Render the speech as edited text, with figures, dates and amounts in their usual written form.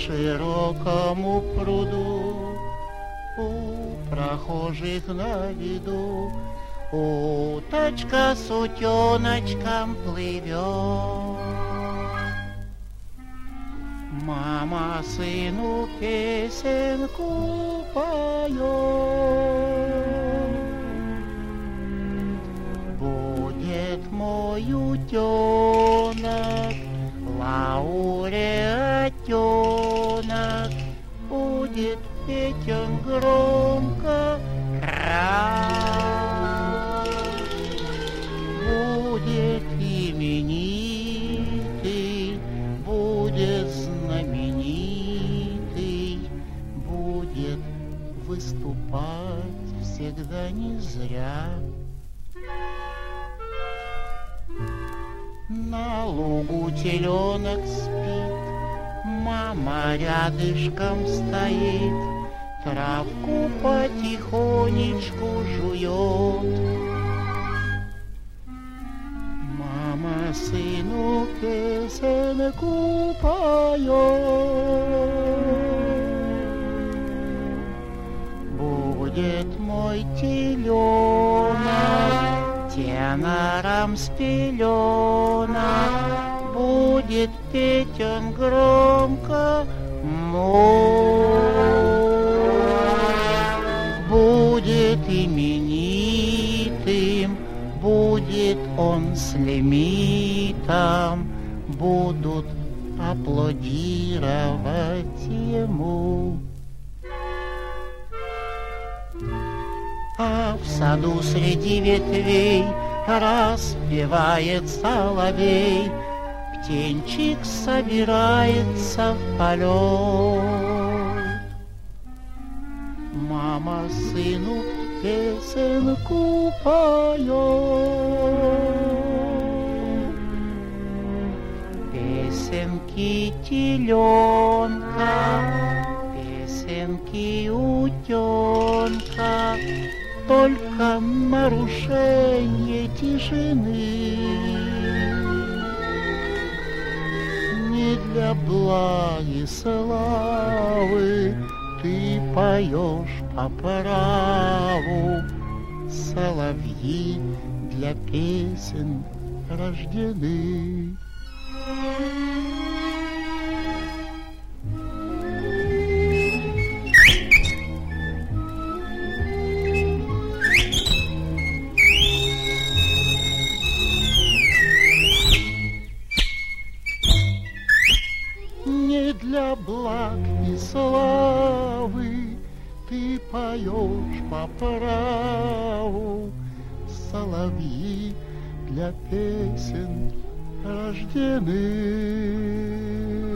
широкому пруду, у прохожих на виду уточка с утеночком плывет. Мама сыну песенку поет. Будет мой утенок лауреатенок, будет петь он громко раз, будет именитый, будет знаменитый, будет выступать всегда не зря. На лугу теленок спит, мама рядышком стоит, травку потихонечку жует. Мама сыну песенку поет. Будет мой теленок тенором с пеленок, будет петь он громко будет именитым, будет он с лимитом, будут аплодировать ему. А в саду среди ветвей распевает соловей, птенчик собирается в полет. Мама сыну песенку поет. Песенки теленка, песенки утенка, только нарушение тишины. Не для благи славы ты поешь по праву, соловьи для песен рождены. Не для благ и славы ты поешь по праву, соловьи для песен рождены.